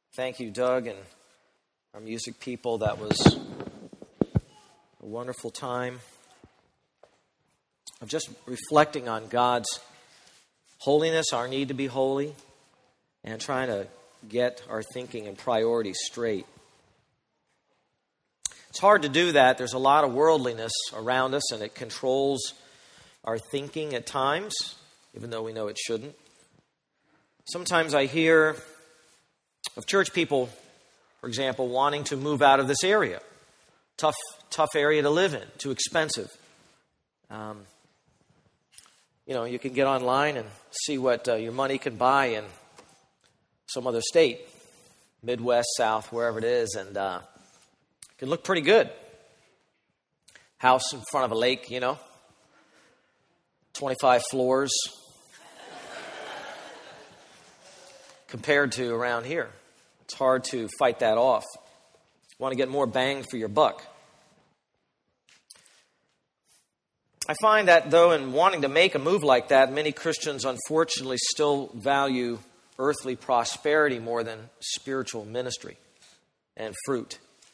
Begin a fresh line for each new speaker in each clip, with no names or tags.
Thank you, Doug, and our music people. That was a wonderful time of just reflecting on God's holiness, our need to be holy, and trying to get our thinking and priorities straight. It's hard to do that. There's a lot of worldliness around us, and it controls our thinking at times, even though we know it shouldn't. Sometimes I hear of church people, for example, wanting to move out of this area. Tough area to live in, too expensive. You can get online and see what your money can buy in some other state, Midwest, South, wherever it is, and it can look pretty good. House in front of a lake, 25 floors, compared to around here. It's hard to fight that off. You want to get more bang for your buck. I find that, though, in wanting to make a move like that, many Christians, unfortunately, still value earthly prosperity more than spiritual ministry and fruit.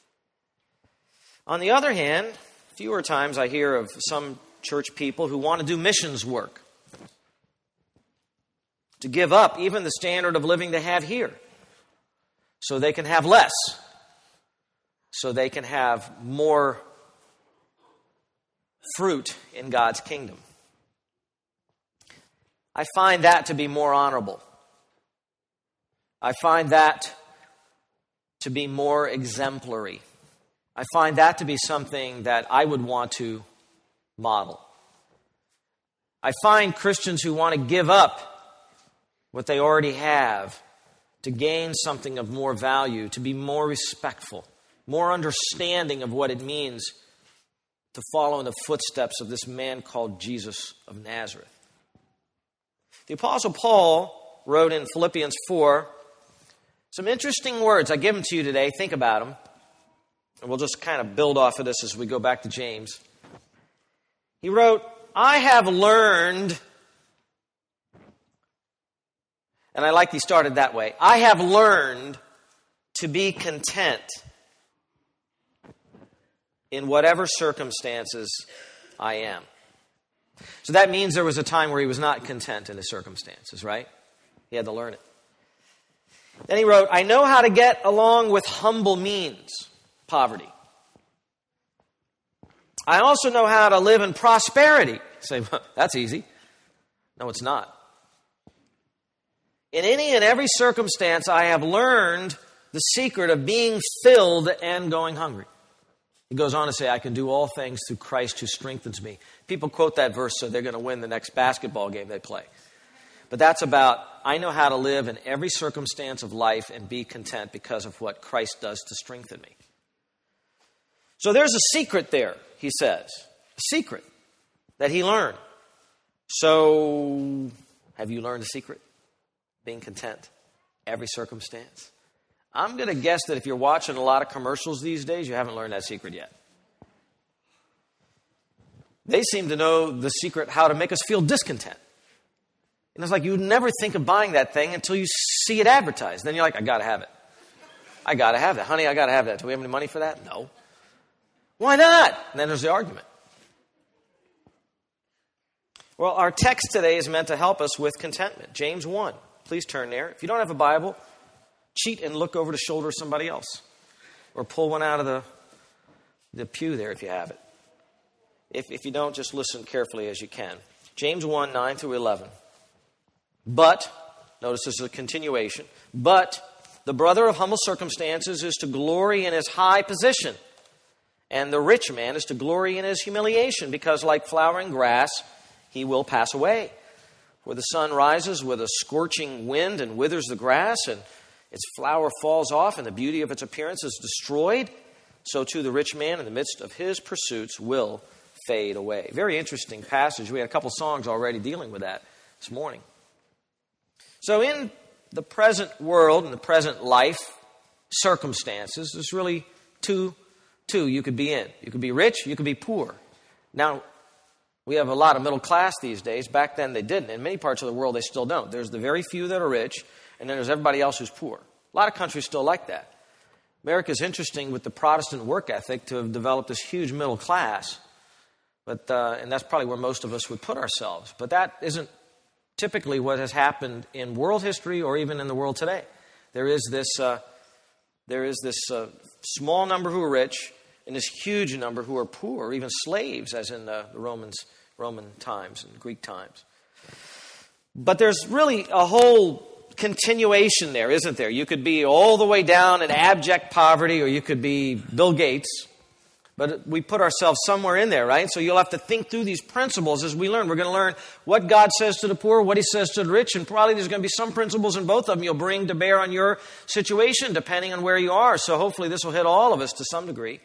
On the other hand, fewer times I hear of some church people who want to do missions work, to give up even the standard of living they have here so they can have less, so they can have more fruit in God's kingdom. I find that to be more honorable. I find that to be more exemplary. I find that to be something that I would want to model. I find Christians who want to give up what they already have to gain something of more value, to be more respectful, more understanding of what it means to follow in the footsteps of this man called Jesus of Nazareth. The Apostle Paul wrote in Philippians 4 some interesting words. I give them to you today. Think about them. And we'll just kind of build off of this as we go back to James. He wrote, I have learned, and I like he started that way, I have learned to be content in whatever circumstances I am. So that means there was a time where he was not content in his circumstances, right? He had to learn it. Then he wrote, I know how to get along with humble means, poverty. I also know how to live in prosperity. You say, well, that's easy. No, it's not. In any and every circumstance, I have learned the secret of being filled and going hungry. He goes on to say, I can do all things through Christ who strengthens me. People quote that verse so they're going to win the next basketball game they play. But that's about, I know how to live in every circumstance of life and be content because of what Christ does to strengthen me. So there's a secret there, he says. A secret that he learned. So, have you learned the secret? Being content, every circumstance. I'm going to guess that if you're watching a lot of commercials these days, you haven't learned that secret yet. They seem to know the secret how to make us feel discontent. And it's like you would never think of buying that thing until you see it advertised. Then you're like, I got to have it. I got to have that. Honey, I got to have that. Do we have any money for that? No. Why not? And then there's the argument. Well, our text today is meant to help us with contentment. James 1. Please turn there. If you don't have a Bible, cheat and look over the shoulder of somebody else. Or pull one out of the pew there if you have it. If you don't, just listen carefully as you can. James 1, 9 through 11. But, notice this is a continuation, but the brother of humble circumstances is to glory in his high position, and the rich man is to glory in his humiliation, because like flowering grass, he will pass away. For the sun rises with a scorching wind and withers the grass, and its flower falls off, and the beauty of its appearance is destroyed. So too the rich man in the midst of his pursuits will fade away. Very interesting passage. We had a couple songs already dealing with that this morning. So in the present world, in the present life, circumstances, there's really two you could be in. You could be rich, you could be poor. Now, we have a lot of middle class these days. Back then they didn't. In many parts of the world they still don't. There's the very few that are rich, and then there's everybody else who's poor. A lot of countries still like that. America's interesting with the Protestant work ethic to have developed this huge middle class. But and that's probably where most of us would put ourselves. But that isn't typically what has happened in world history or even in the world today. There is this small number who are rich and this huge number who are poor, or even slaves, as in the Roman times and Greek times. But there's really a whole continuation there, isn't there? You could be all the way down in abject poverty, or you could be Bill Gates. But we put ourselves somewhere in there, right? So you'll have to think through these principles as we learn. We're going to learn what God says to the poor, what He says to the rich, and probably there's going to be some principles in both of them you'll bring to bear on your situation, depending on where you are. So hopefully this will hit all of us to some degree.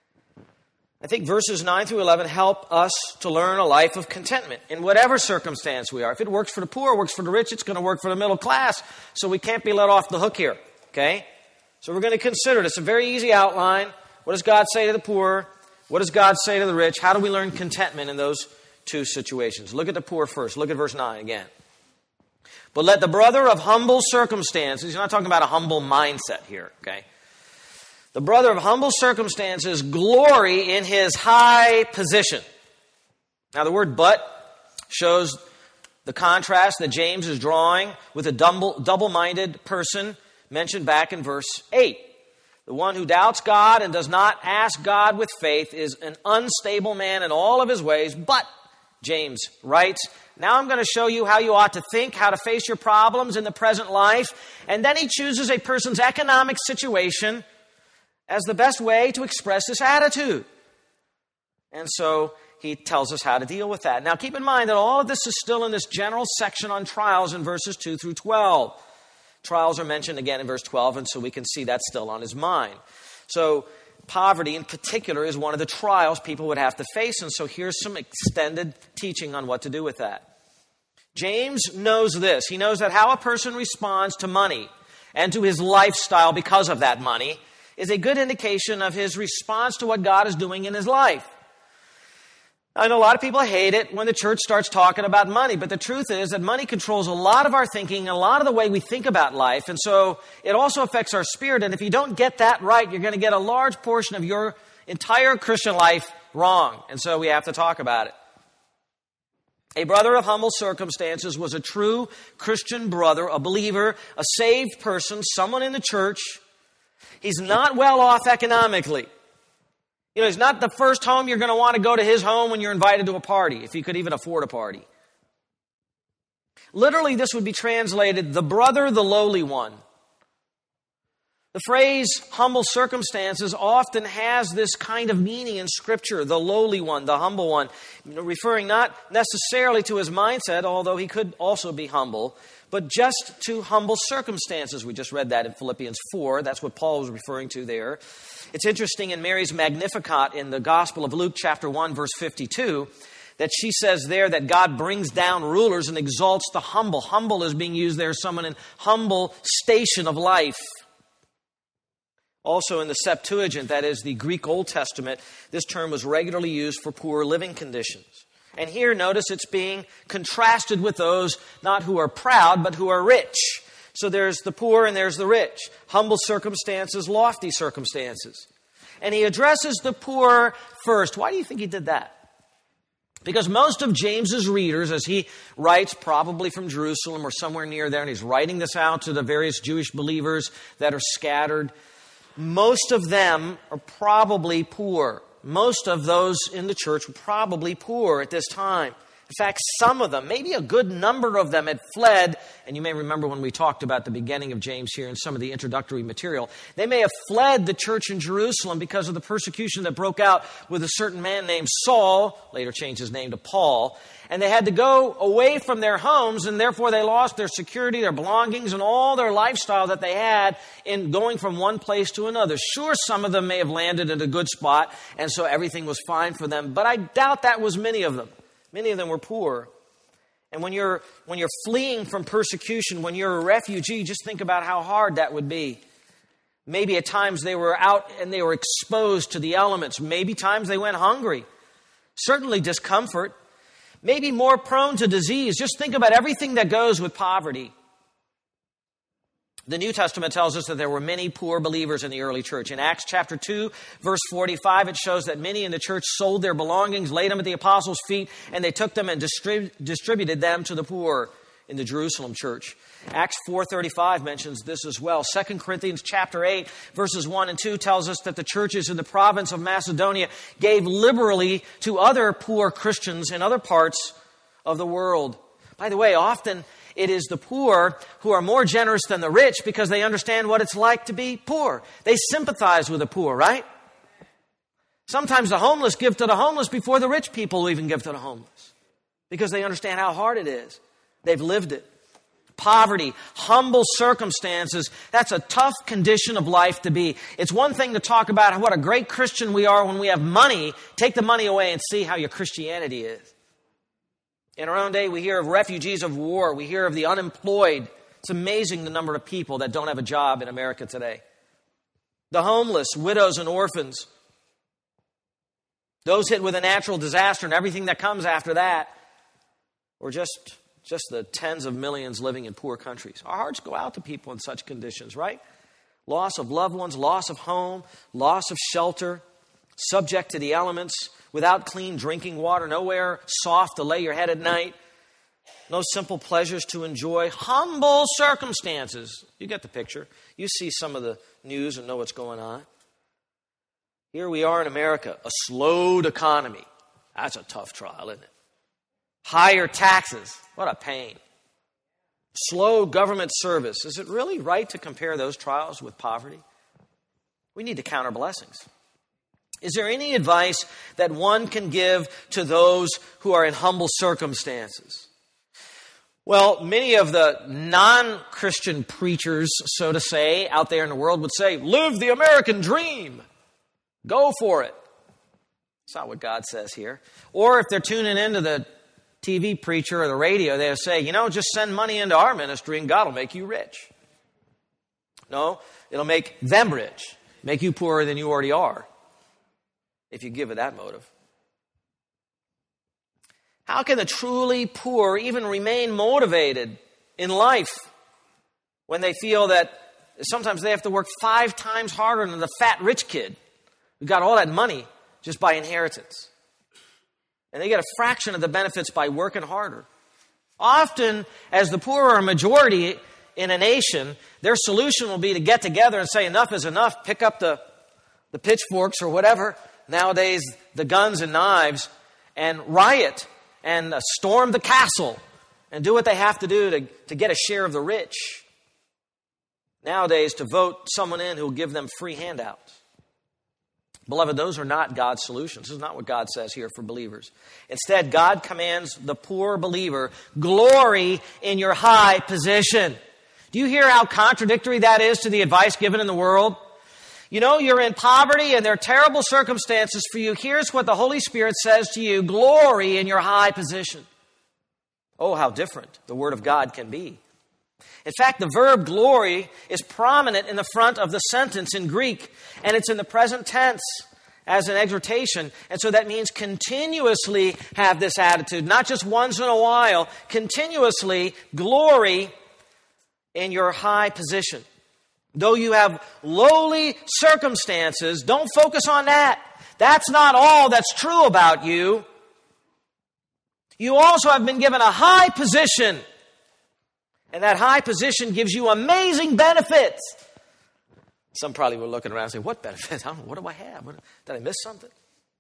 I think verses 9 through 11 help us to learn a life of contentment in whatever circumstance we are. If it works for the poor, it works for the rich, it's going to work for the middle class. So we can't be let off the hook here, okay? So we're going to consider this. A very easy outline. What does God say to the poor? What does God say to the rich? How do we learn contentment in those two situations? Look at the poor first. Look at verse 9 again. But let the brother of humble circumstances, he's not talking about a humble mindset here, okay? The brother of humble circumstances glory in his high position. Now the word but shows the contrast that James is drawing with a double-minded person mentioned back in verse 8. The one who doubts God and does not ask God with faith is an unstable man in all of his ways. But, James writes, now I'm going to show you how you ought to think, how to face your problems in the present life. And then he chooses a person's economic situation as the best way to express this attitude. And so he tells us how to deal with that. Now keep in mind that all of this is still in this general section on trials in verses 2 through 12. Trials are mentioned again in verse 12, and so we can see that's still on his mind. So poverty in particular is one of the trials people would have to face, and so here's some extended teaching on what to do with that. James knows this. He knows that how a person responds to money and to his lifestyle because of that money is a good indication of his response to what God is doing in his life. I know a lot of people hate it when the church starts talking about money, but the truth is that money controls a lot of our thinking, a lot of the way we think about life, and so it also affects our spirit, and if you don't get that right, you're going to get a large portion of your entire Christian life wrong, and so we have to talk about it. A brother of humble circumstances was a true Christian brother, a believer, a saved person, someone in the church. He's not well off economically. You know, he's not the first home you're going to want to go to his home when you're invited to a party, if you could even afford a party. Literally, this would be translated, the brother, the lowly one. The phrase humble circumstances often has this kind of meaning in Scripture, the lowly one, the humble one, referring not necessarily to his mindset, although he could also be humble, but just to humble circumstances. We just read that in Philippians 4. That's what Paul was referring to there. It's interesting in Mary's Magnificat in the Gospel of Luke chapter 1, verse 52, that she says there that God brings down rulers and exalts the humble. Humble is being used there, someone in humble station of life. Also in the Septuagint, that is the Greek Old Testament, this term was regularly used for poor living conditions. And here, notice it's being contrasted with those not who are proud, but who are rich. So there's the poor and there's the rich. Humble circumstances, lofty circumstances. And he addresses the poor first. Why do you think he did that? Because most of James's readers, as he writes probably from Jerusalem or somewhere near there, and he's writing this out to the various Jewish believers that are scattered, most of them are probably poor. Most of those in the church were probably poor at this time. In fact, some of them, maybe a good number of them had fled, and you may remember when we talked about the beginning of James here and some of the introductory material, they may have fled the church in Jerusalem because of the persecution that broke out with a certain man named Saul, later changed his name to Paul, and they had to go away from their homes, and therefore they lost their security, their belongings, and all their lifestyle that they had in going from one place to another. Sure, some of them may have landed in a good spot, and so everything was fine for them, but I doubt that was many of them. Many of them were poor. And when you're fleeing from persecution, when you're a refugee, just think about how hard that would be. Maybe at times they were out and they were exposed to the elements. Maybe times they went hungry. Certainly discomfort. Maybe more prone to disease. Just think about everything that goes with poverty. The New Testament tells us that there were many poor believers in the early church. In Acts chapter 2, verse 45, it shows that many in the church sold their belongings, laid them at the apostles' feet, and they took them and distributed them to the poor in the Jerusalem church. Acts 4:35 mentions this as well. 2 Corinthians chapter 8, verses 1 and 2 tells us that the churches in the province of Macedonia gave liberally to other poor Christians in other parts of the world. By the way, often it is the poor who are more generous than the rich because they understand what it's like to be poor. They sympathize with the poor, right? Sometimes the homeless give to the homeless before the rich people even give to the homeless because they understand how hard it is. They've lived it. Poverty, humble circumstances, that's a tough condition of life to be. It's one thing to talk about what a great Christian we are when we have money. Take the money away and see how your Christianity is. In our own day, we hear of refugees of war. We hear of the unemployed. It's amazing the number of people that don't have a job in America today. The homeless, widows and orphans. Those hit with a natural disaster and everything that comes after that. Or just the tens of millions living in poor countries. Our hearts go out to people in such conditions, right? Loss of loved ones, loss of home, loss of shelter, subject to the elements, without clean drinking water, nowhere soft to lay your head at night, no simple pleasures to enjoy, humble circumstances. You get the picture. You see some of the news and know what's going on. Here we are in America, a slowed economy. That's a tough trial, isn't it? Higher taxes. What a pain. Slow government service. Is it really right to compare those trials with poverty? We need to count our blessings. Is there any advice that one can give to those who are in humble circumstances? Well, many of the non-Christian preachers, so to say, out there in the world would say, live the American dream. Go for it. That's not what God says here. Or if they're tuning into the TV preacher or the radio, they'll say, just send money into our ministry and God will make you rich. No, it'll make them rich, make you poorer than you already are, if you give it that motive. How can the truly poor even remain motivated in life when they feel that sometimes they have to work 5 times harder than the fat rich kid who got all that money just by inheritance? And they get a fraction of the benefits by working harder. Often, as the poor are a majority in a nation, their solution will be to get together and say, enough is enough, pick up the pitchforks or whatever, nowadays the guns and knives, and riot and storm the castle and do what they have to do to get a share of the rich. Nowadays, to vote someone in who will give them free handouts. Beloved, those are not God's solutions. This is not what God says here for believers. Instead, God commands the poor believer, glory in your high position. Do you hear how contradictory that is to the advice given in the world? You're in poverty and there are terrible circumstances for you. Here's what the Holy Spirit says to you, glory in your high position. Oh, how different the Word of God can be. In fact, the verb glory is prominent in the front of the sentence in Greek, and it's in the present tense as an exhortation. And so that means continuously have this attitude, not just once in a while, continuously glory in your high position. Though you have lowly circumstances, don't focus on that. That's not all that's true about you. You also have been given a high position. And that high position gives you amazing benefits. Some probably were looking around and saying, what benefits? I don't know, what do I have? Did I miss something?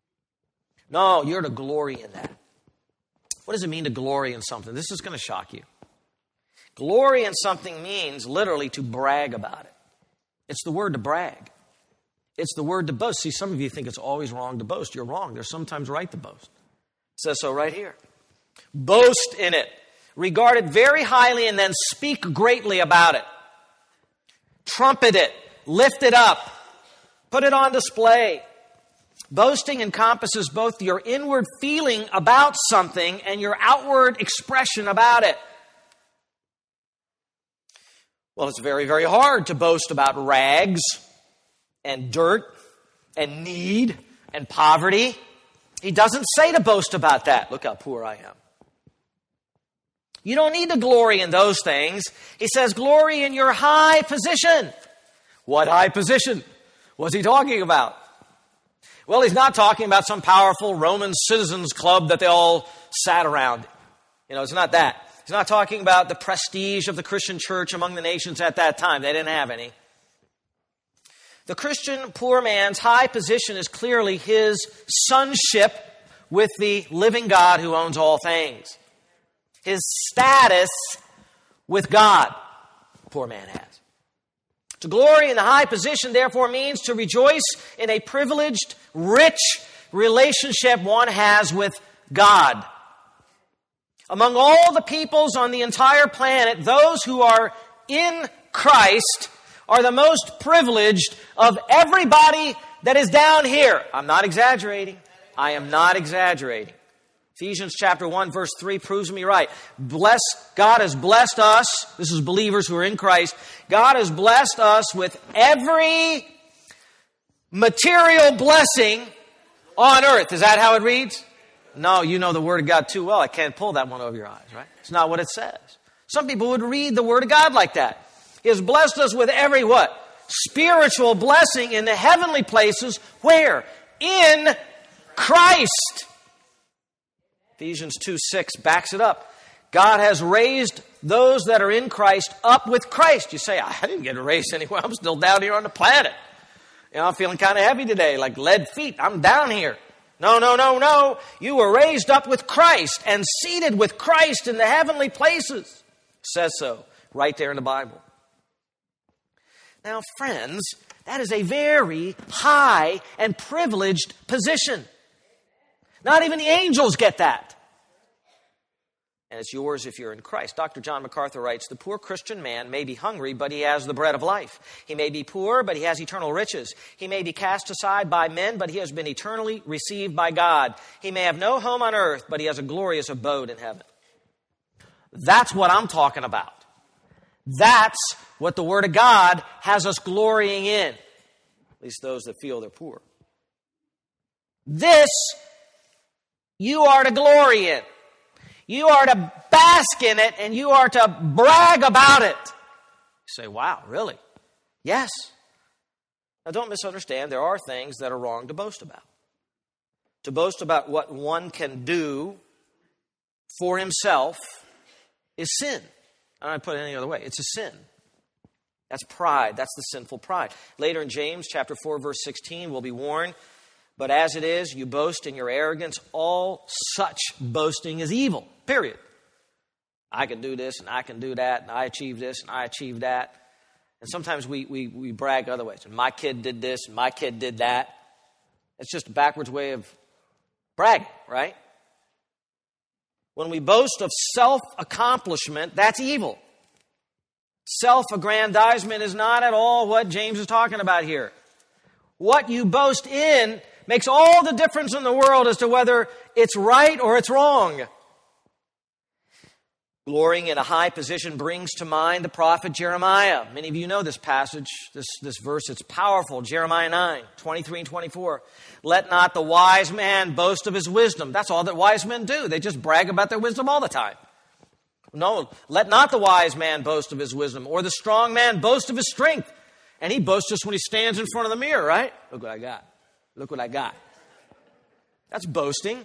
No, you're to glory in that. What does it mean to glory in something? This is going to shock you. Glory in something means literally to brag about it. It's the word to brag. It's the word to boast. See, some of you think it's always wrong to boast. You're wrong. They're sometimes right to boast. It says so right here. Boast in it. Regard it very highly and then speak greatly about it. Trumpet it. Lift it up. Put it on display. Boasting encompasses both your inward feeling about something and your outward expression about it. Well, it's very, very hard to boast about rags and dirt and need and poverty. He doesn't say to boast about that. Look how poor I am. You don't need to glory in those things. He says, glory in your high position. What high position? What's he talking about? Well, he's not talking about some powerful Roman citizens club that they all sat around. It's not that. He's not talking about the prestige of the Christian church among the nations at that time. They didn't have any. The Christian poor man's high position is clearly his sonship with the living God who owns all things. His status with God, the poor man has. To glory in the high position, therefore, means to rejoice in a privileged, rich relationship one has with God. Among all the peoples on the entire planet, those who are in Christ are the most privileged of everybody that is down here. I'm not exaggerating. I am not exaggerating. Ephesians chapter 1, verse 3 proves me right. God has blessed us. This is believers who are in Christ. God has blessed us with every material blessing on earth. Is that how it reads? No, you know the Word of God too well. I can't pull that one over your eyes, right? It's not what it says. Some people would read the Word of God like that. He has blessed us with every what? Spiritual blessing in the heavenly places. Where? In Christ. Ephesians 2:6 backs it up. God has raised those that are in Christ up with Christ. You say, I didn't get raised anywhere. I'm still down here on the planet. I'm feeling kind of heavy today, like lead feet. I'm down here. No. You were raised up with Christ and seated with Christ in the heavenly places. It says so right there in the Bible. Now, friends, that is a very high and privileged position. Not even the angels get that. And it's yours if you're in Christ. Dr. John MacArthur writes, the poor Christian man may be hungry, but he has the bread of life. He may be poor, but he has eternal riches. He may be cast aside by men, but he has been eternally received by God. He may have no home on earth, but he has a glorious abode in heaven. That's what I'm talking about. That's what the Word of God has us glorying in. At least those that feel they're poor. This you are to glory in. You are to bask in it, and you are to brag about it. You say, wow, really? Yes. Now, don't misunderstand. There are things that are wrong to boast about. To boast about what one can do for himself is sin. I don't put it any other way. It's a sin. That's pride. That's the sinful pride. Later in James chapter 4, verse 16, we'll be warned, but as it is, you boast in your arrogance. All such boasting is evil. Period. I can do this and I can do that and I achieve this and I achieve that. And sometimes we brag other ways. And my kid did this and my kid did that. It's just a backwards way of bragging, right? When we boast of self-accomplishment, that's evil. Self-aggrandizement is not at all what James is talking about here. What you boast in makes all the difference in the world as to whether it's right or it's wrong. Glorying in a high position brings to mind the prophet Jeremiah. Many of you know this passage, this verse. It's powerful. Jeremiah 9, 23 and 24. Let not the wise man boast of his wisdom. That's all that wise men do. They just brag about their wisdom all the time. No, let not the wise man boast of his wisdom, or the strong man boast of his strength. And he boasts just when he stands in front of the mirror, right? Look what I got. Look what I got. That's boasting.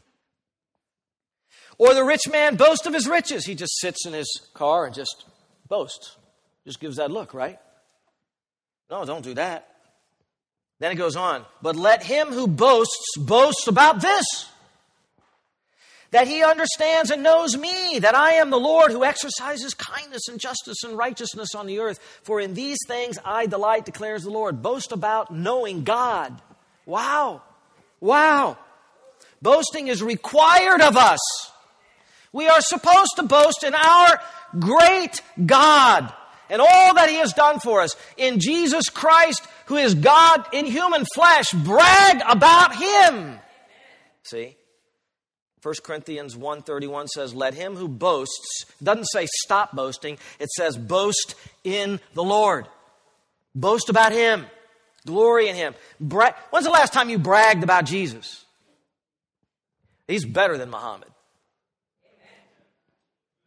Or the rich man boasts of his riches. He just sits in his car and just boasts. Just gives that look, right? No, don't do that. Then it goes on. But let him who boasts boast about this, that he understands and knows me, that I am the Lord who exercises kindness and justice and righteousness on the earth. For in these things I delight, declares the Lord. Boast about knowing God. Wow. Wow. Boasting is required of us. We are supposed to boast in our great God and all that He has done for us. In Jesus Christ, who is God in human flesh, brag about Him. See? 1 Corinthians 1:31 says, let him who boasts, doesn't say stop boasting, it says boast in the Lord. Boast about Him. Glory in Him. When's the last time you bragged about Jesus? He's better than Muhammad.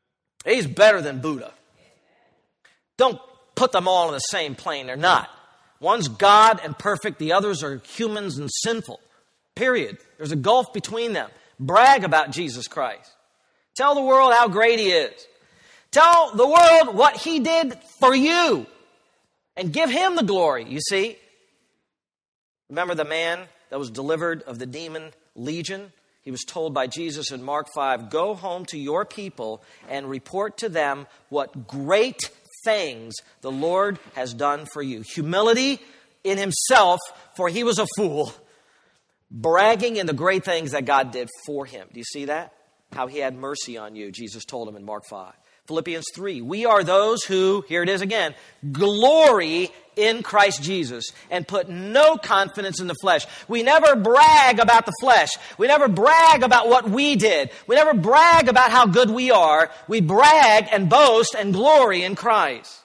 He's better than Buddha. Don't put them all in the same plane. They're not. One's God and perfect. The others are humans and sinful. Period. There's a gulf between them. Brag about Jesus Christ. Tell the world how great he is. Tell the world what he did for you. And give him the glory, you see. Remember the man that was delivered of the demon Legion? He was told by Jesus in Mark 5, go home to your people and report to them what great things the Lord has done for you. Humility in himself, for he was a fool. Bragging in the great things that God did for him. Do you see that? How he had mercy on you, Jesus told him in Mark 5. Philippians 3, we are those who, here it is again, glory in Christ Jesus and put no confidence in the flesh. We never brag about the flesh. We never brag about what we did. We never brag about how good we are. We brag and boast and glory in Christ.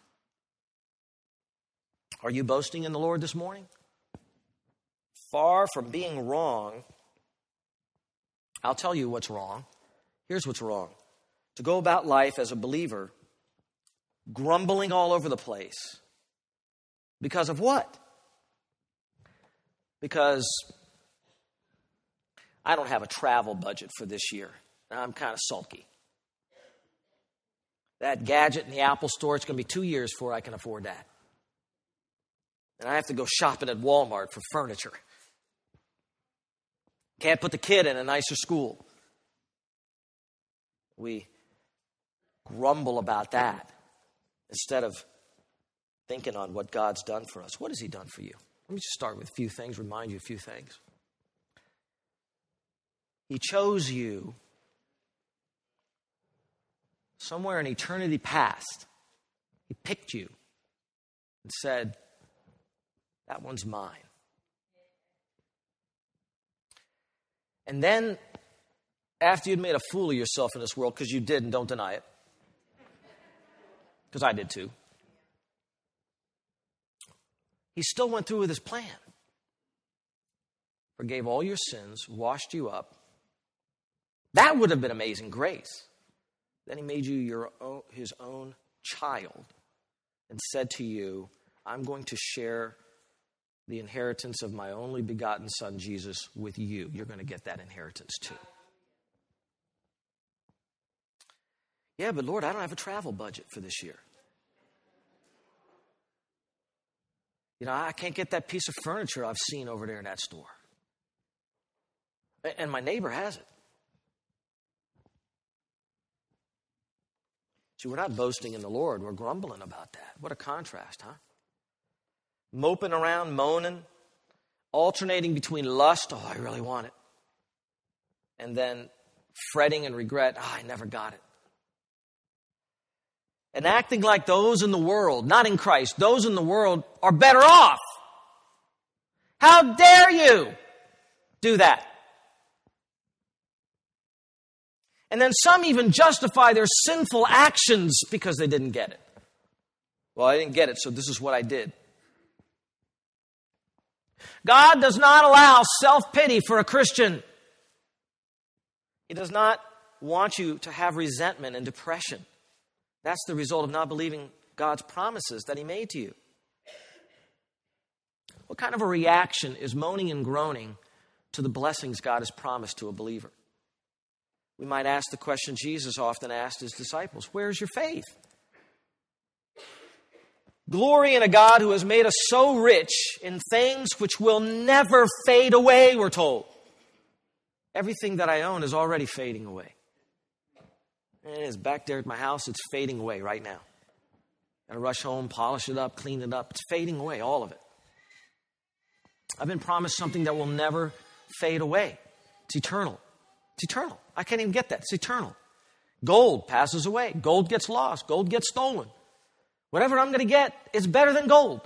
Are you boasting in the Lord this morning? Far from being wrong, I'll tell you what's wrong. Here's what's wrong. To go about life as a believer, grumbling all over the place. Because of what? Because I don't have a travel budget for this year. I'm kind of sulky. That gadget in the Apple store, it's going to be 2 years before I can afford that. And I have to go shopping at Walmart for furniture. Can't put the kid in a nicer school. We grumble about that instead of thinking on what God's done for us. What has he done for you? Let me just start with a few things, remind you a few things. He chose you somewhere in eternity past. He picked you and said, that one's mine. And then, after you'd made a fool of yourself in this world, because you did and don't deny it, because I did too, he still went through with his plan. Forgave all your sins, washed you up. That would have been amazing grace. Then he made you his own child and said to you, I'm going to share the inheritance of my only begotten son, Jesus, with you. You're going to get that inheritance too. Yeah, but Lord, I don't have a travel budget for this year. You know, I can't get that piece of furniture I've seen over there in that store. And my neighbor has it. See, we're not boasting in the Lord. We're grumbling about that. What a contrast, huh? Moping around, moaning, alternating between lust, oh, I really want it, and then fretting and regret, oh, I never got it. And acting like those in the world, not in Christ, those in the world are better off. How dare you do that? And then some even justify their sinful actions because they didn't get it. Well, I didn't get it, so this is what I did. God does not allow self-pity for a Christian. He does not want you to have resentment and depression. That's the result of not believing God's promises that he made to you. What kind of a reaction is moaning and groaning to the blessings God has promised to a believer? We might ask the question Jesus often asked his disciples, where's your faith? Glory in a God who has made us so rich in things which will never fade away, we're told. Everything that I own is already fading away. And it is back there at my house, it's fading away right now. Gotta rush home, polish it up, clean it up. It's fading away, all of it. I've been promised something that will never fade away. It's eternal. It's eternal. I can't even get that. It's eternal. Gold passes away. Gold gets lost. Gold gets stolen. Whatever I'm going to get is better than gold.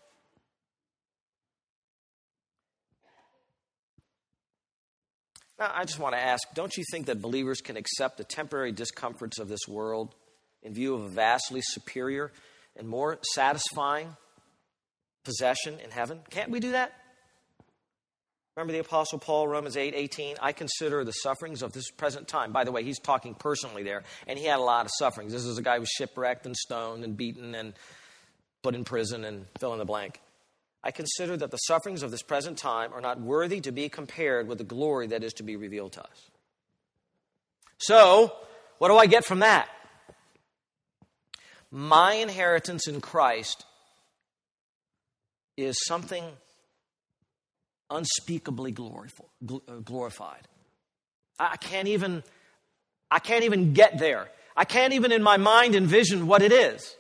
Now, I just want to ask, don't you think that believers can accept the temporary discomforts of this world in view of a vastly superior and more satisfying possession in heaven? Can't we do that? Remember the Apostle Paul, Romans 8:18? I consider the sufferings of this present time. By the way, he's talking personally there, and he had a lot of sufferings. This is a guy who was shipwrecked and stoned and beaten and put in prison and fill in the blank. I consider that the sufferings of this present time are not worthy to be compared with the glory that is to be revealed to us. So, what do I get from that? My inheritance in Christ is something unspeakably glorified. I can't even get there. I can't even in my mind envision what it is.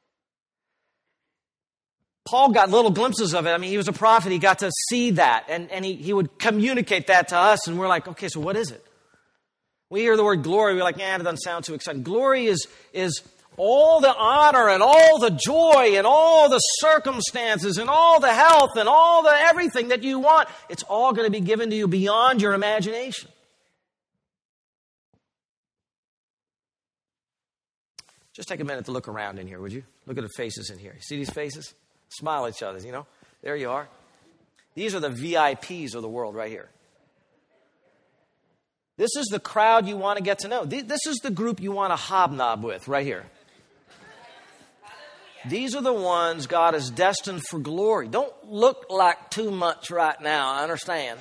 Paul got little glimpses of it. I mean, he was a prophet. He got to see that, and he would communicate that to us, and we're like, okay, so what is it? We hear the word glory, we're like, it doesn't sound too exciting. Glory is all the honor and all the joy and all the circumstances and all the health and all the everything that you want. It's all going to be given to you beyond your imagination. Just take a minute to look around in here, would you? Look at the faces in here. You see these faces? Smile at each other, There you are. These are the VIPs of the world right here. This is the crowd you want to get to know. This is the group you want to hobnob with right here. These are the ones God has destined for glory. Don't look like too much right now, I understand.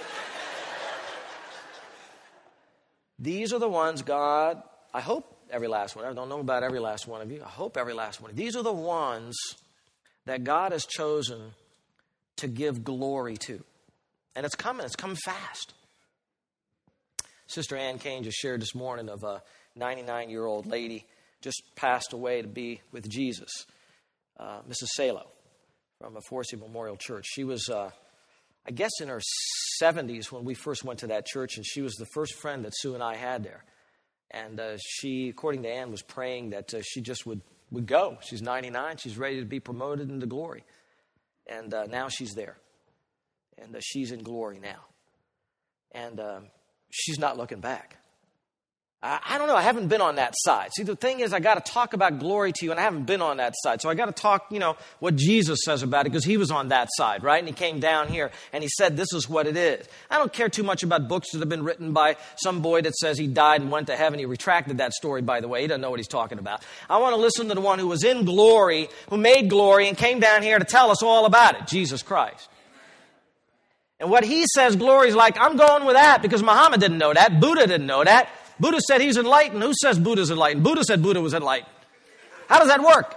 These are the ones God, I hope every last one, I don't know about every last one of you, I hope every last one of you. These are the ones that God has chosen to give glory to. And it's coming fast. Sister Ann Kane just shared this morning of a 99-year-old lady just passed away to be with Jesus. Mrs. Salo from a Forsey Memorial Church. She was, I guess, in her 70s when we first went to that church, and she was the first friend that Sue and I had there. And she, according to Ann, was praying that she just would go. She's 99. She's ready to be promoted into glory. And now she's there. And she's in glory now. And she's not looking back. I don't know. I haven't been on that side. See, the thing is, I got to talk about glory to you, and I haven't been on that side. So I got to talk, what Jesus says about it, because he was on that side, right? And he came down here, and he said, this is what it is. I don't care too much about books that have been written by some boy that says he died and went to heaven. He retracted that story, by the way. He doesn't know what he's talking about. I want to listen to the one who was in glory, who made glory, and came down here to tell us all about it, Jesus Christ. And what he says glory is like, I'm going with that, because Muhammad didn't know that. Buddha didn't know that. Buddha said he's enlightened. Who says Buddha's enlightened? Buddha said Buddha was enlightened. How does that work?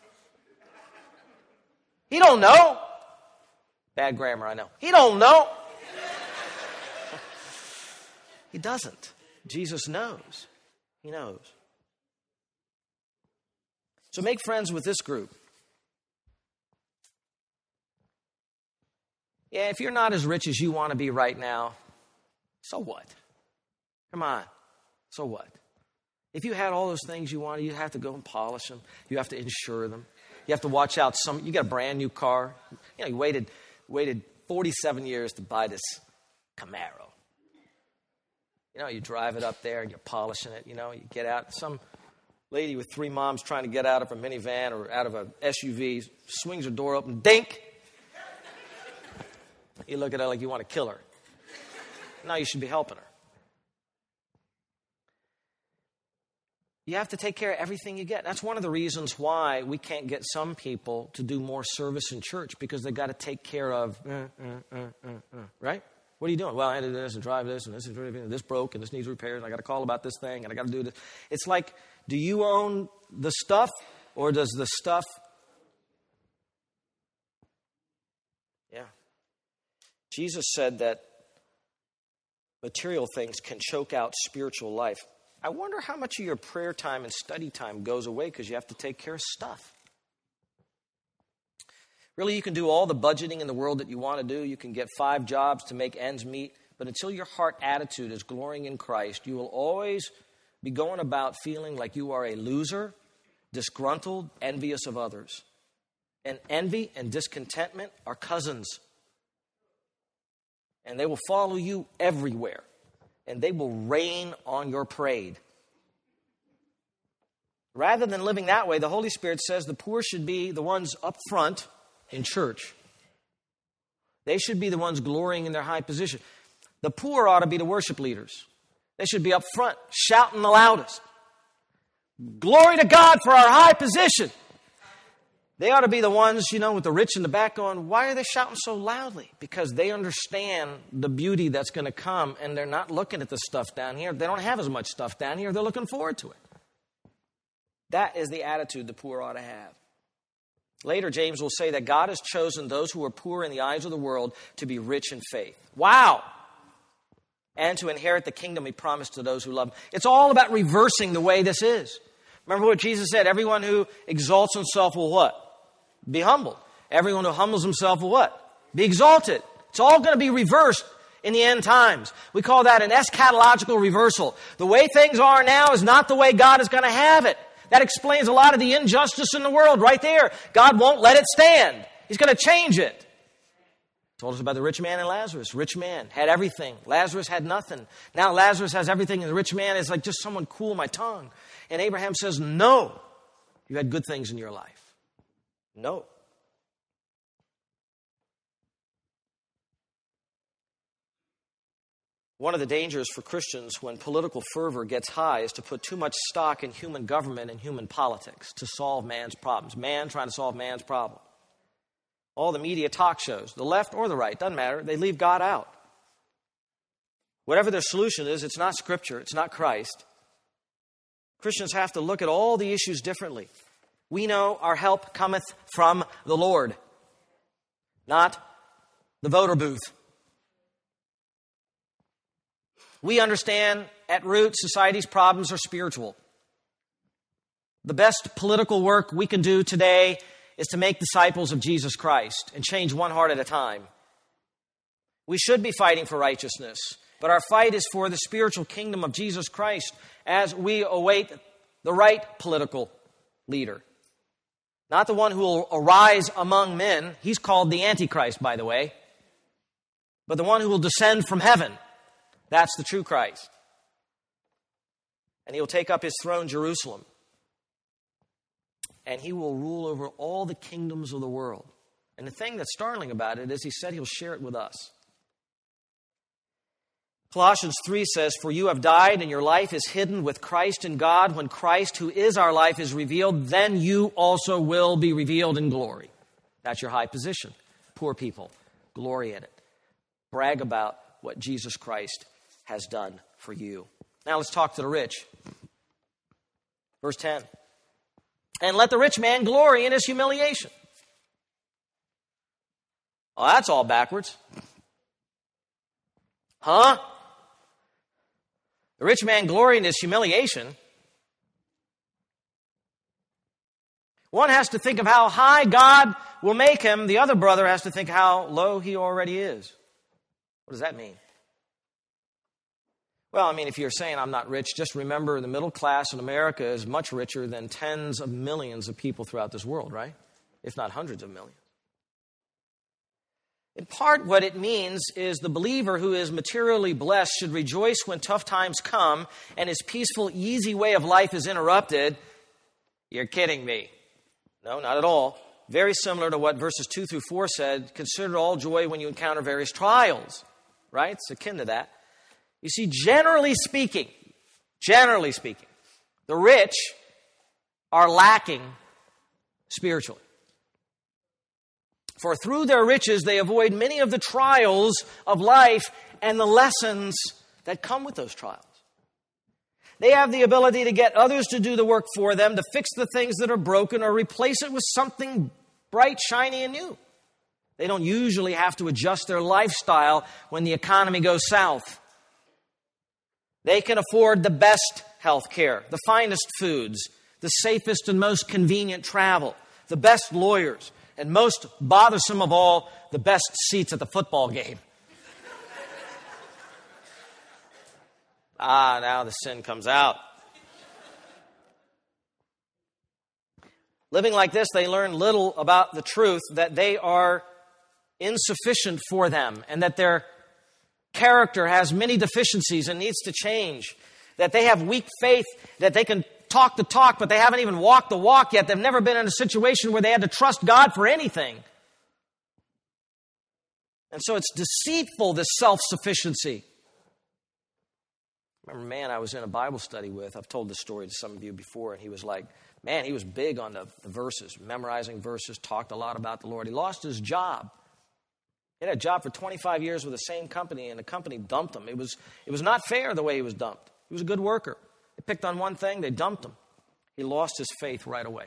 He don't know. Bad grammar, I know. He don't know. He doesn't. Jesus knows. He knows. So make friends with this group. Yeah, if you're not as rich as you want to be right now, so what? Come on. So what? If you had all those things you wanted, you'd have to go and polish them. You have to insure them. You have to watch out. You got a brand new car. You waited 47 years to buy this Camaro. You drive it up there and you're polishing it. You get out. Some lady with 3 moms trying to get out of a minivan or out of a SUV swings her door open. Dink! You look at her like you want to kill her. No, you should be helping her. You have to take care of everything you get. That's one of the reasons why we can't get some people to do more service in church, because they got to take care of, right? What are you doing? Well, I had to do this and drive this, and this broke, and this needs repairs, and I got to call about this thing, and I got to do this. It's like, do you own the stuff, or does the stuff? Yeah. Jesus said that material things can choke out spiritual life. I wonder how much of your prayer time and study time goes away because you have to take care of stuff. Really, you can do all the budgeting in the world that you want to do. You can get 5 jobs to make ends meet. But until your heart attitude is glorying in Christ, you will always be going about feeling like you are a loser, disgruntled, envious of others. And envy and discontentment are cousins. And they will follow you everywhere. And they will rain on your parade. Rather than living that way, the Holy Spirit says the poor should be the ones up front in church. They should be the ones glorying in their high position. The poor ought to be the worship leaders. They should be up front, shouting the loudest. Glory to God for our high position. They ought to be the ones, with the rich in the back going, why are they shouting so loudly? Because they understand the beauty that's going to come, and they're not looking at the stuff down here. They don't have as much stuff down here. They're looking forward to it. That is the attitude the poor ought to have. Later, James will say that God has chosen those who are poor in the eyes of the world to be rich in faith. Wow! And to inherit the kingdom he promised to those who love him. It's all about reversing the way this is. Remember what Jesus said? Everyone who exalts himself will what? Be humbled. Everyone who humbles himself will what? Be exalted. It's all going to be reversed in the end times. We call that an eschatological reversal. The way things are now is not the way God is going to have it. That explains a lot of the injustice in the world right there. God won't let it stand. He's going to change it. Told us about the rich man and Lazarus. Rich man had everything. Lazarus had nothing. Now Lazarus has everything, and the rich man is like, just someone cool my tongue. And Abraham says, no, you had good things in your life. No. One of the dangers for Christians when political fervor gets high is to put too much stock in human government and human politics to solve man's problems. Man trying to solve man's problem. All the media talk shows, the left or the right, doesn't matter. They leave God out. Whatever their solution is, it's not Scripture, it's not Christ. Christians have to look at all the issues differently. We know our help cometh from the Lord, not the voter booth. We understand at root society's problems are spiritual. The best political work we can do today is to make disciples of Jesus Christ and change one heart at a time. We should be fighting for righteousness, but our fight is for the spiritual kingdom of Jesus Christ as we await the right political leader. Not the one who will arise among men. He's called the Antichrist, by the way. But the one who will descend from heaven. That's the true Christ. And he'll take up his throne, Jerusalem. And he will rule over all the kingdoms of the world. And the thing that's startling about it is he said he'll share it with us. Colossians 3 says, for you have died and your life is hidden with Christ in God. When Christ, who is our life, is revealed, then you also will be revealed in glory. That's your high position. Poor people, glory in it. Brag about what Jesus Christ has done for you. Now let's talk to the rich. Verse 10. And let the rich man glory in his humiliation. Oh, that's all backwards. Huh? The rich man glory in his humiliation. One has to think of how high God will make him. The other brother has to think how low he already is. What does that mean? Well, if you're saying I'm not rich, just remember the middle class in America is much richer than tens of millions of people throughout this world, right? If not hundreds of millions. In part, what it means is the believer who is materially blessed should rejoice when tough times come and his peaceful, easy way of life is interrupted. You're kidding me. No, not at all. Very similar to what verses 2 through 4 said, consider all joy when you encounter various trials, right? It's akin to that. You see, generally speaking, the rich are lacking spiritually. For through their riches, they avoid many of the trials of life and the lessons that come with those trials. They have the ability to get others to do the work for them, to fix the things that are broken or replace it with something bright, shiny, and new. They don't usually have to adjust their lifestyle when the economy goes south. They can afford the best health care, the finest foods, the safest and most convenient travel, the best lawyers, and most bothersome of all, the best seats at the football game. Now the sin comes out. Living like this, they learn little about the truth that they are insufficient for them and that their character has many deficiencies and needs to change, that they have weak faith, that they can talk the talk, but they haven't even walked the walk yet. They've never been in a situation where they had to trust God for anything. And so it's deceitful, this self-sufficiency. I remember a man I was in a Bible study with. I've told this story to some of you before, and he was like, man, he was big on the verses, memorizing verses, talked a lot about the Lord. He lost his job. He had a job for 25 years with the same company, and the company dumped him. It was not fair the way he was dumped. He was a good worker. They picked on one thing, they dumped him. He lost his faith right away.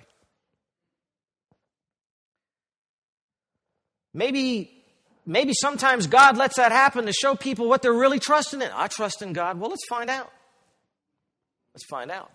Maybe sometimes God lets that happen to show people what they're really trusting in. I trust in God. Well, let's find out. Let's find out.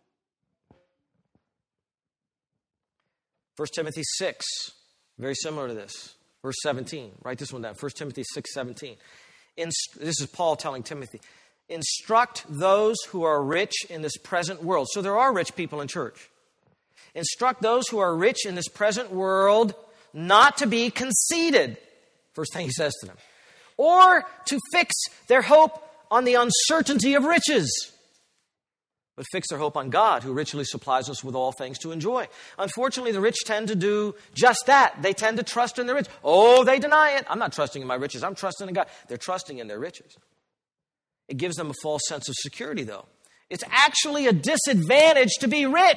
1 Timothy 6, very similar to this. Verse 17. Write this one down. 1 Timothy 6:17. This is Paul telling Timothy. Instruct those who are rich in this present world. So there are rich people in church. Instruct those who are rich in this present world not to be conceited. First thing he says to them. Or to fix their hope on the uncertainty of riches, but fix their hope on God, who richly supplies us with all things to enjoy. Unfortunately, the rich tend to do just that. They tend to trust in their riches. Oh, they deny it. I'm not trusting in my riches. I'm trusting in God. They're trusting in their riches. It gives them a false sense of security, though. It's actually a disadvantage to be rich.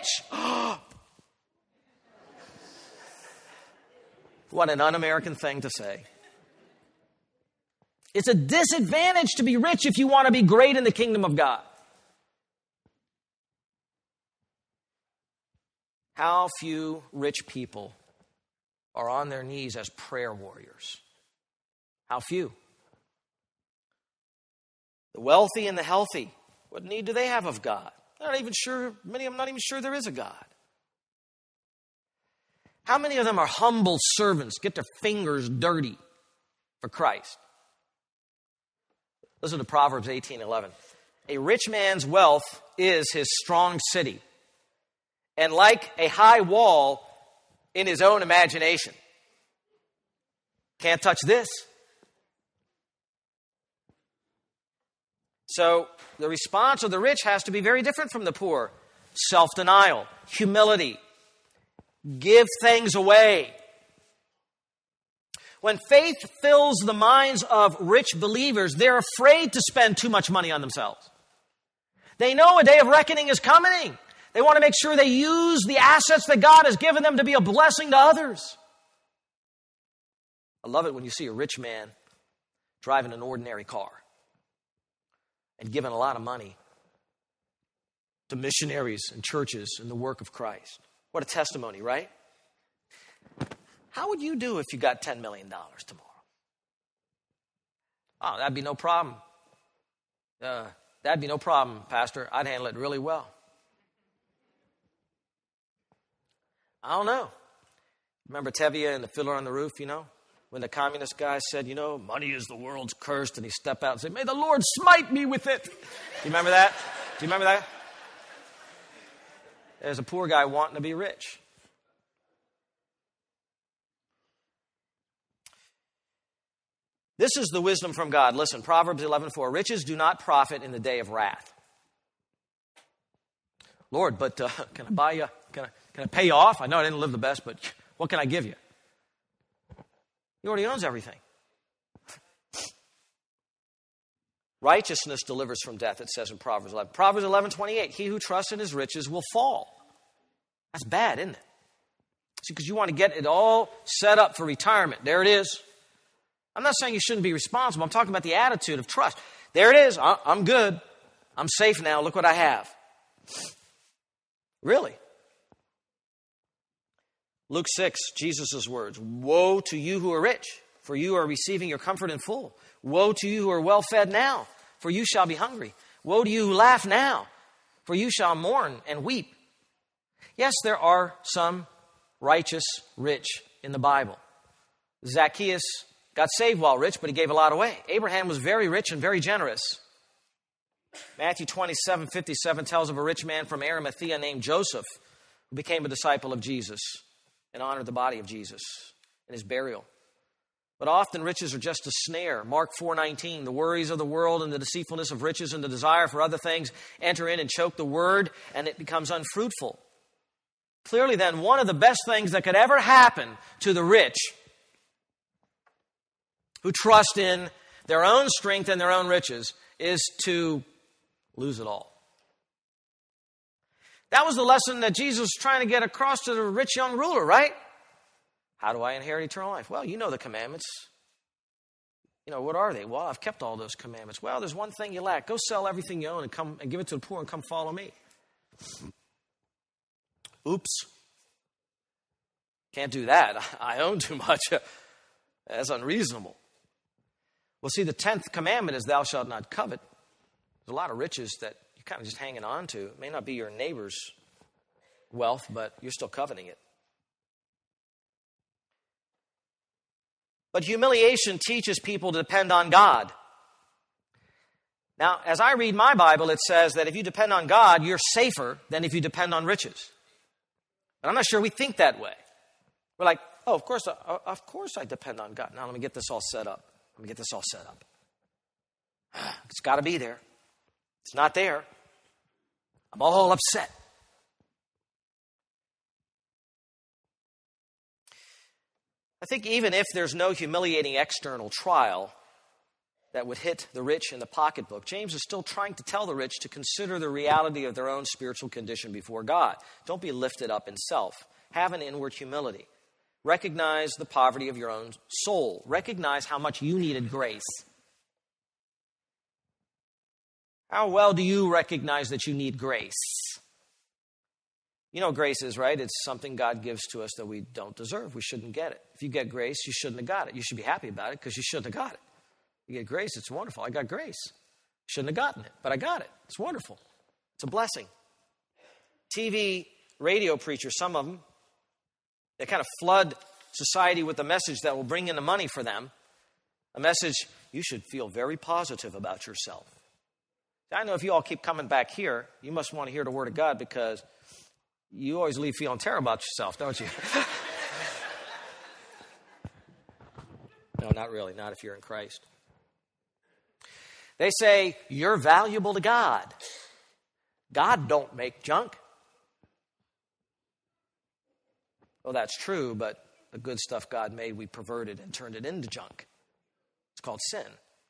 What an un-American thing to say. It's a disadvantage to be rich if you want to be great in the kingdom of God. How few rich people are on their knees as prayer warriors? How few? The wealthy and the healthy, what need do they have of God? They're not even sure, many of them not even sure there is a God. How many of them are humble servants, get their fingers dirty for Christ? Listen to Proverbs 18:11. A rich man's wealth is his strong city, and like a high wall in his own imagination. Can't touch this. So the response of the rich has to be very different from the poor. Self-denial, humility, give things away. When faith fills the minds of rich believers, they're afraid to spend too much money on themselves. They know a day of reckoning is coming. They want to make sure they use the assets that God has given them to be a blessing to others. I love it when you see a rich man driving an ordinary car and giving a lot of money to missionaries and churches in the work of Christ. What a testimony, right? How would you do if you got $10 million tomorrow? Oh, that'd be no problem. That'd be no problem, Pastor. I'd handle it really well. I don't know. Remember Tevye and the Fiddler on the Roof, when the communist guy said, money is the world's curse, and he stepped out and said, may the Lord smite me with it. Do you remember that? Do you remember that? There's a poor guy wanting to be rich. This is the wisdom from God. Listen, Proverbs 11:4. Riches do not profit in the day of wrath. Lord, but can I buy you? Can I pay you off? I know I didn't live the best, but what can I give you? He already owns everything. Righteousness delivers from death, it says in Proverbs 11. Proverbs 11:28. He who trusts in his riches will fall. That's bad, isn't it? See, because you want to get it all set up for retirement. There it is. I'm not saying you shouldn't be responsible. I'm talking about the attitude of trust. There it is. I'm good. I'm safe now. Look what I have. Really? Luke 6, Jesus' words. Woe to you who are rich, for you are receiving your comfort in full. Woe to you who are well fed now, for you shall be hungry. Woe to you who laugh now, for you shall mourn and weep. Yes, there are some righteous rich in the Bible. Zacchaeus got saved while rich, but he gave a lot away. Abraham was very rich and very generous. Matthew 27:57 tells of a rich man from Arimathea named Joseph who became a disciple of Jesus and honored the body of Jesus in his burial. But often riches are just a snare. Mark 4:19, the worries of the world and the deceitfulness of riches and the desire for other things enter in and choke the word, and it becomes unfruitful. Clearly then, one of the best things that could ever happen to the rich who trust in their own strength and their own riches is to lose it all. That was the lesson that Jesus was trying to get across to the rich young ruler, right? How do I inherit eternal life? Well, you know the commandments. You know, what are they? Well, I've kept all those commandments. Well, there's one thing you lack. Go sell everything you own and come and give it to the poor and come follow me. Oops. Can't do that. I own too much. That's unreasonable. Well, see, the 10th commandment is thou shalt not covet. There's a lot of riches that you're kind of just hanging on to. It may not be your neighbor's wealth, but you're still coveting it. But humiliation teaches people to depend on God. Now, as I read my Bible, it says that if you depend on God, you're safer than if you depend on riches. And I'm not sure we think that way. We're like, oh, of course I depend on God. Now, let me get this all set up. It's got to be there. It's not there. I'm all upset. I think even if there's no humiliating external trial that would hit the rich in the pocketbook, James is still trying to tell the rich to consider the reality of their own spiritual condition before God. Don't be lifted up in self. Have an inward humility. Recognize the poverty of your own soul. Recognize how much you needed grace. How well do you recognize that you need grace? You know what grace is, right? It's something God gives to us that we don't deserve. We shouldn't get it. If you get grace, you shouldn't have got it. You should be happy about it because you shouldn't have got it. You get grace, it's wonderful. I got grace. Shouldn't have gotten it, but I got it. It's wonderful. It's a blessing. TV, radio preachers, some of them, they kind of flood society with a message that will bring in the money for them. A message, you should feel very positive about yourself. I know if you all keep coming back here, you must want to hear the Word of God because you always leave feeling terrible about yourself, don't you? No, not really. Not if you're in Christ. They say, you're valuable to God. God don't make junk. Well, that's true, but the good stuff God made, we perverted and turned it into junk. It's called sin.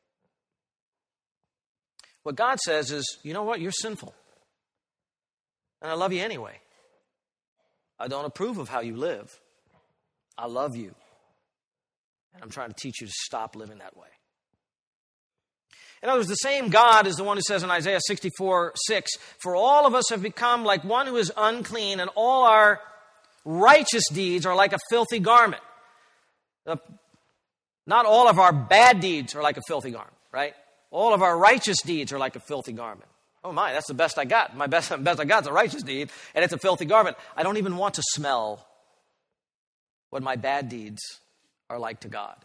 What God says is, you know what? You're sinful. And I love you anyway. I don't approve of how you live. I love you. And I'm trying to teach you to stop living that way. In other words, the same God is the one who says in Isaiah 64:6, for all of us have become like one who is unclean, and all our righteous deeds are like a filthy garment. Not all of our bad deeds are like a filthy garment, right? All of our righteous deeds are like a filthy garment. Oh my, that's the best I got. My best I got is a righteous deed, and it's a filthy garment. I don't even want to smell what my bad deeds are like to God.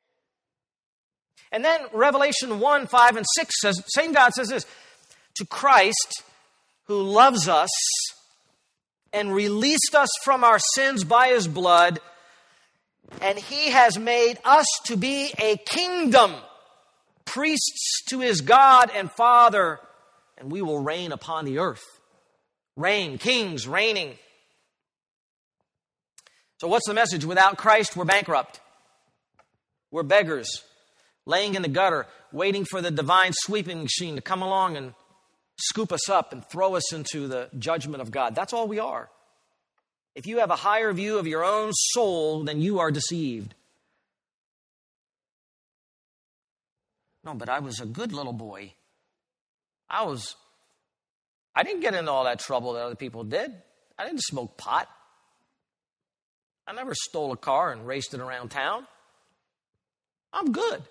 And then Revelation 1, 5, and 6 says, same God says this, to Christ who loves us and released us from our sins by his blood, and he has made us to be a kingdom, priests to his God and Father, and we will reign upon the earth. Reign, kings reigning. So what's the message? Without Christ, we're bankrupt. We're beggars, laying in the gutter, waiting for the divine sweeping machine to come along and scoop us up and throw us into the judgment of God. That's all we are. If you have a higher view of your own soul, then you are deceived. No, but I was a good little boy. I didn't get into all that trouble that other people did. I didn't smoke pot. I never stole a car and raced it around town. I'm good.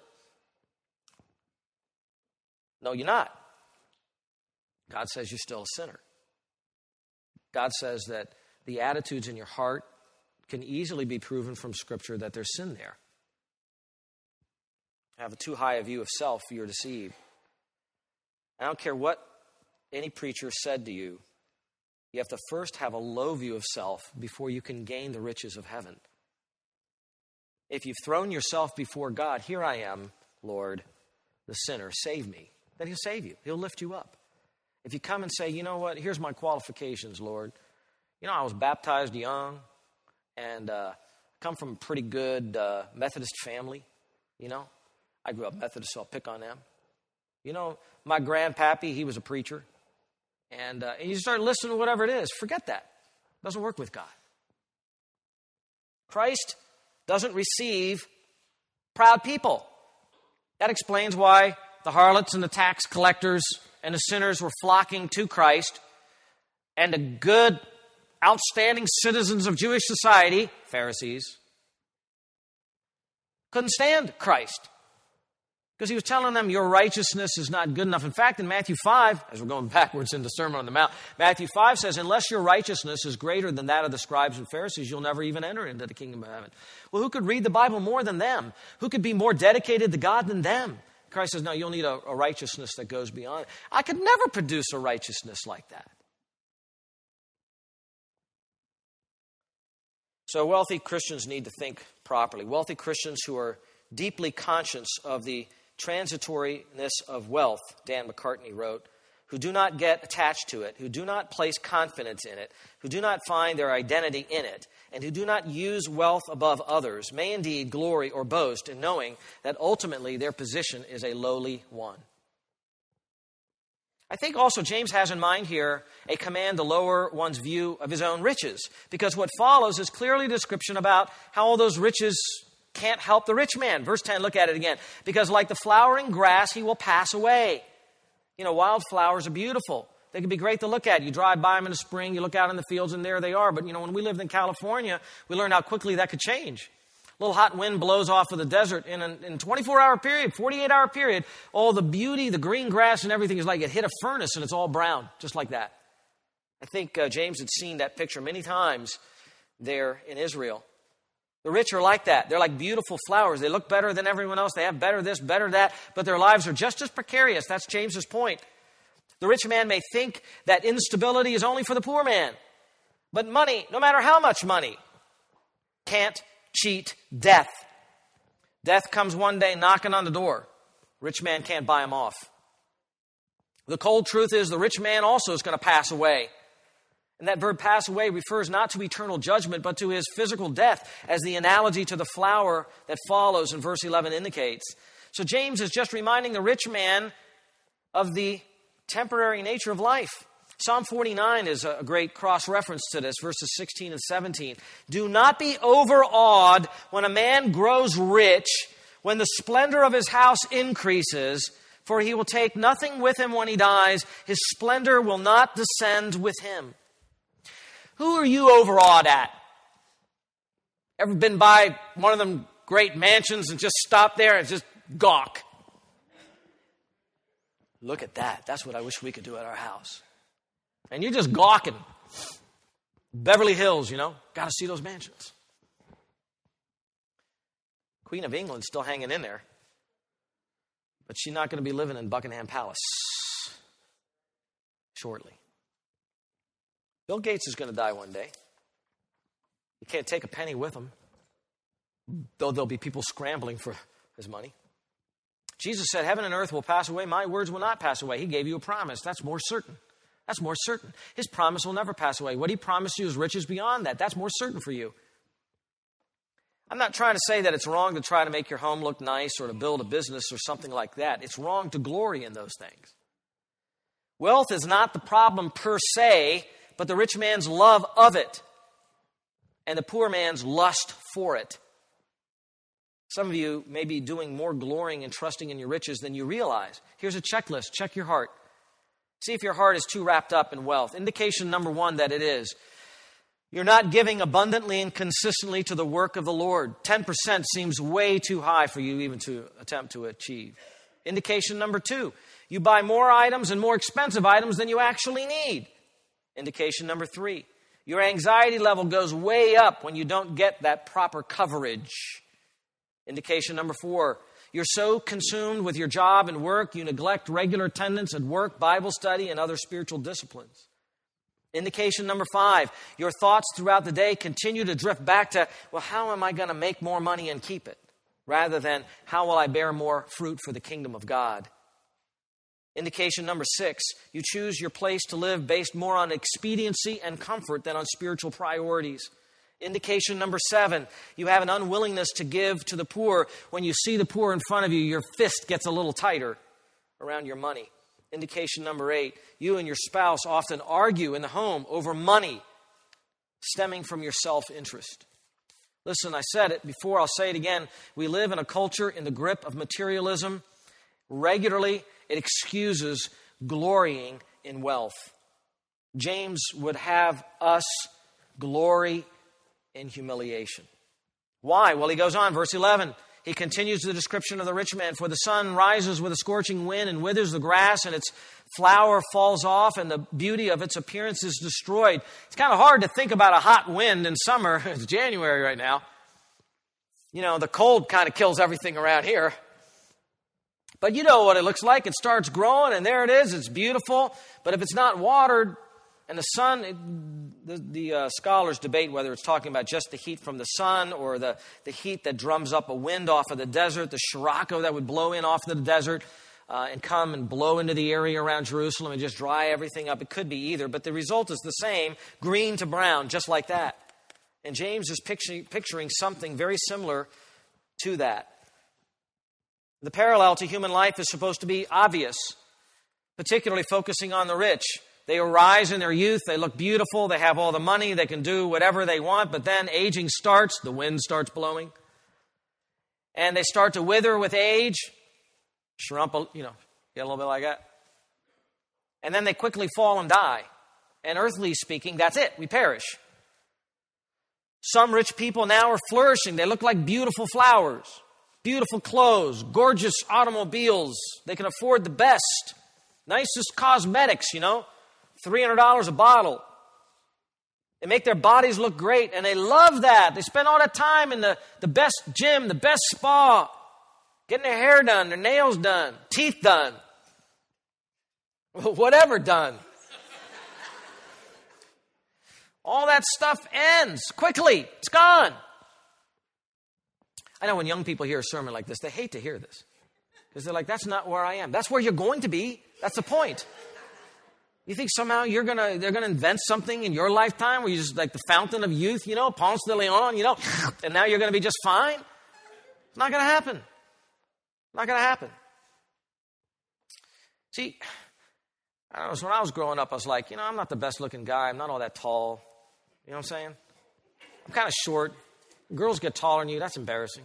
No, you're not. God says you're still a sinner. God says that the attitudes in your heart can easily be proven from Scripture that there's sin there. Have a too high a view of self, you're deceived. I don't care what any preacher said to you. You have to first have a low view of self before you can gain the riches of heaven. If you've thrown yourself before God, here I am, Lord, the sinner, save me, then he'll save you. He'll lift you up. If you come and say, you know what, here's my qualifications, Lord. You know, I was baptized young and come from a pretty good Methodist family, you know. I grew up Methodist, so I'll pick on them. You know, my grandpappy, he was a preacher. And you start listening to whatever it is. Forget that. It doesn't work with God. Christ doesn't receive proud people. That explains why the harlots and the tax collectors and the sinners were flocking to Christ, and the good, outstanding citizens of Jewish society, Pharisees, couldn't stand Christ because he was telling them your righteousness is not good enough. In fact, in Matthew 5, as we're going backwards in the Sermon on the Mount, Matthew 5 says, unless your righteousness is greater than that of the scribes and Pharisees, you'll never even enter into the kingdom of heaven. Well, who could read the Bible more than them? Who could be more dedicated to God than them? Christ says, no, you'll need a righteousness that goes beyond. I could never produce a righteousness like that. So wealthy Christians need to think properly. Wealthy Christians who are deeply conscious of the transitoriness of wealth, Dan McCartney wrote, who do not get attached to it, who do not place confidence in it, who do not find their identity in it, and who do not use wealth above others, may indeed glory or boast in knowing that ultimately their position is a lowly one. I think also James has in mind here a command to lower one's view of his own riches, because what follows is clearly a description about how all those riches can't help the rich man. Verse 10, look at it again. Because like the flowering grass, he will pass away. You know, wildflowers are beautiful. They can be great to look at. You drive by them in the spring, you look out in the fields, and there they are. But, you know, when we lived in California, we learned how quickly that could change. A little hot wind blows off of the desert in a 24-hour period, 48-hour period. All the beauty, the green grass and everything is like it hit a furnace and it's all brown, just like that. I think James had seen that picture many times there in Israel. The rich are like that. They're like beautiful flowers. They look better than everyone else. They have better this, better that, but their lives are just as precarious. That's James's point. The rich man may think that instability is only for the poor man. But money, no matter how much money, can't cheat death. Death comes one day knocking on the door. Rich man can't buy him off. The cold truth is the rich man also is going to pass away. And that verb pass away refers not to eternal judgment, but to his physical death, as the analogy to the flower that follows in verse 11 indicates. So James is just reminding the rich man of the temporary nature of life. Psalm 49 is a great cross-reference to this, verses 16 and 17. Do not be overawed when a man grows rich, when the splendor of his house increases, for he will take nothing with him when he dies. His splendor will not descend with him. Who are you overawed at? Ever been by one of them great mansions and just stop there and just gawk? Look at that. That's what I wish we could do at our house. And you're just gawking. Beverly Hills, you know. Got to see those mansions. Queen of England's still hanging in there. But she's not going to be living in Buckingham Palace shortly. Bill Gates is going to die one day. You can't take a penny with him, though there'll be people scrambling for his money. Jesus said, heaven and earth will pass away. My words will not pass away. He gave you a promise. That's more certain. That's more certain. His promise will never pass away. What he promised you is riches beyond that. That's more certain for you. I'm not trying to say that it's wrong to try to make your home look nice or to build a business or something like that. It's wrong to glory in those things. Wealth is not the problem per se, but the rich man's love of it and the poor man's lust for it. Some of you may be doing more glorying and trusting in your riches than you realize. Here's a checklist. Check your heart. See if your heart is too wrapped up in wealth. Indication number one that it is. You're not giving abundantly and consistently to the work of the Lord. 10% seems way too high for you even to attempt to achieve. Indication number two. You buy more items and more expensive items than you actually need. Indication number three. Your anxiety level goes way up when you don't get that proper coverage. Indication number four. You're so consumed with your job and work, you neglect regular attendance at work, Bible study, and other spiritual disciplines. Indication number five. Your thoughts throughout the day continue to drift back to, well, how am I going to make more money and keep it? Rather than, how will I bear more fruit for the kingdom of God? Indication number six. You choose your place to live based more on expediency and comfort than on spiritual priorities. Indication number 7, you have an unwillingness to give to the poor. When you see the poor in front of you, your fist gets a little tighter around your money. Indication number 8, you and your spouse often argue in the home over money, stemming from your self-interest. Listen, I said it before, I'll say it again. We live in a culture in the grip of materialism. Regularly, it excuses glorying in wealth. James would have us glory in humiliation. Why? Well, he goes on, verse 11. He continues the description of the rich man. For the sun rises with a scorching wind and withers the grass, and its flower falls off, and the beauty of its appearance is destroyed. It's kind of hard to think about a hot wind in summer. It's January right now. You know, the cold kind of kills everything around here. But you know what it looks like. It starts growing, and there it is. It's beautiful. But if it's not watered, and the sun, the scholars debate whether it's talking about just the heat from the sun or the heat that drums up a wind off of the desert, the Scirocco that would blow in off the desert and come and blow into the area around Jerusalem and just dry everything up. It could be either, but the result is the same, green to brown, just like that. And James is picturing something very similar to that. The parallel to human life is supposed to be obvious, particularly focusing on the rich. They arise in their youth, they look beautiful, they have all the money, they can do whatever they want, but then aging starts, the wind starts blowing, and they start to wither with age, shrump, get a little bit like that. And then they quickly fall and die. And earthly speaking, that's it, we perish. Some rich people now are flourishing, they look like beautiful flowers, beautiful clothes, gorgeous automobiles, they can afford the best, nicest cosmetics, $300 a bottle. They make their bodies look great, and they love that. They spend all that time in the best gym, the best spa, getting their hair done, their nails done, teeth done, whatever done. All that stuff ends quickly. It's gone. I know when young people hear a sermon like this, they hate to hear this. Because they're like, that's not where I am. That's where you're going to be. That's the point. You think somehow they're gonna invent something in your lifetime where you're just like the fountain of youth, Ponce de Leon, and now you're gonna be just fine? It's not gonna happen. Not gonna happen. See, I don't know, when I was growing up, I was like, I'm not the best looking guy. I'm not all that tall. You know what I'm saying? I'm kind of short. Girls get taller than you. That's embarrassing.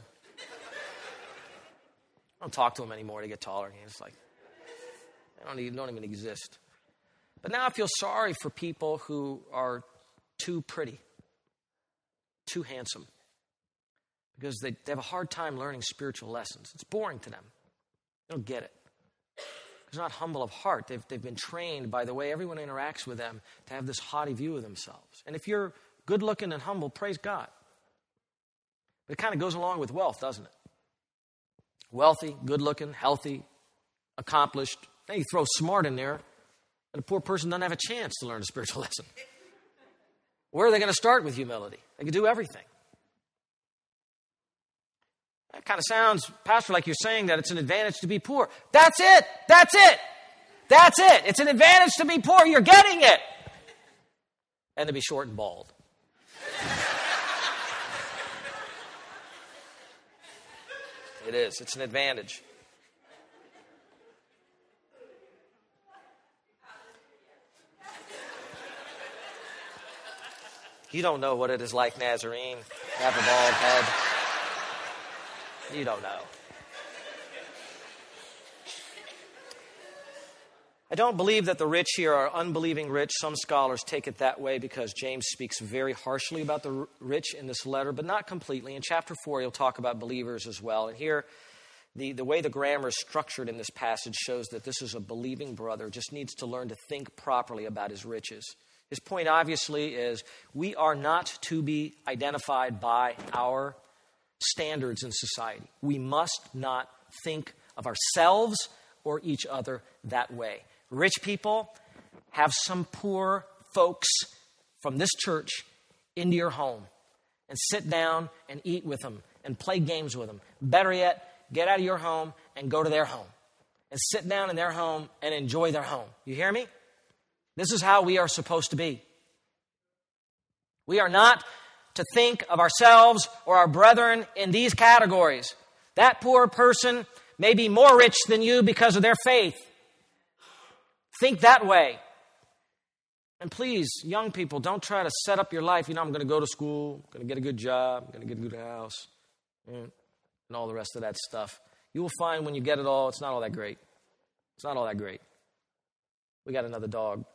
I don't talk to them anymore. They get taller than you. It's like, they don't even exist. But now I feel sorry for people who are too pretty, too handsome, because they have a hard time learning spiritual lessons. It's boring to them. They don't get it. They're not humble of heart. They've been trained by the way everyone interacts with them to have this haughty view of themselves. And if you're good looking and humble, praise God. But it kind of goes along with wealth, doesn't it? Wealthy, good looking, healthy, accomplished. Then you throw smart in there, and a poor person doesn't have a chance to learn a spiritual lesson. Where are they going to start with humility? They can do everything. That kind of sounds, Pastor, like you're saying that it's an advantage to be poor. That's it. That's it. That's it. It's an advantage to be poor. You're getting it. And to be short and bald. It is. It's an advantage. You don't know what it is like, Nazarene, to have a bald head. You don't know. I don't believe that the rich here are unbelieving rich. Some scholars take it that way because James speaks very harshly about the rich in this letter, but not completely. In chapter 4, he'll talk about believers as well. And here, the way the grammar is structured in this passage shows that this is a believing brother, just needs to learn to think properly about his riches. His point, obviously, is we are not to be identified by our standards in society. We must not think of ourselves or each other that way. Rich people, have some poor folks from this church into your home and sit down and eat with them and play games with them. Better yet, get out of your home and go to their home and sit down in their home and enjoy their home. You hear me? This is how we are supposed to be. We are not to think of ourselves or our brethren in these categories. That poor person may be more rich than you because of their faith. Think that way. And please, young people, don't try to set up your life. I'm going to go to school, I'm going to get a good job, I'm going to get a good house, and all the rest of that stuff. You will find when you get it all, it's not all that great. It's not all that great. We got another dog.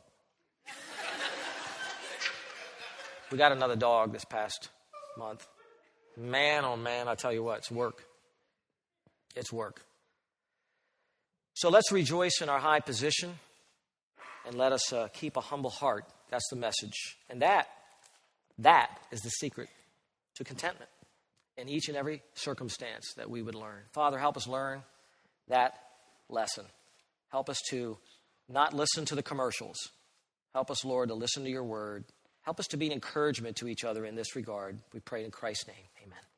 We got another dog this past month. Man, oh man, I tell you what, it's work. It's work. So let's rejoice in our high position and let us keep a humble heart. That's the message. And that is the secret to contentment in each and every circumstance that we would learn. Father, help us learn that lesson. Help us to not listen to the commercials. Help us, Lord, to listen to your word. Help us to be an encouragement to each other in this regard. We pray in Christ's name. Amen.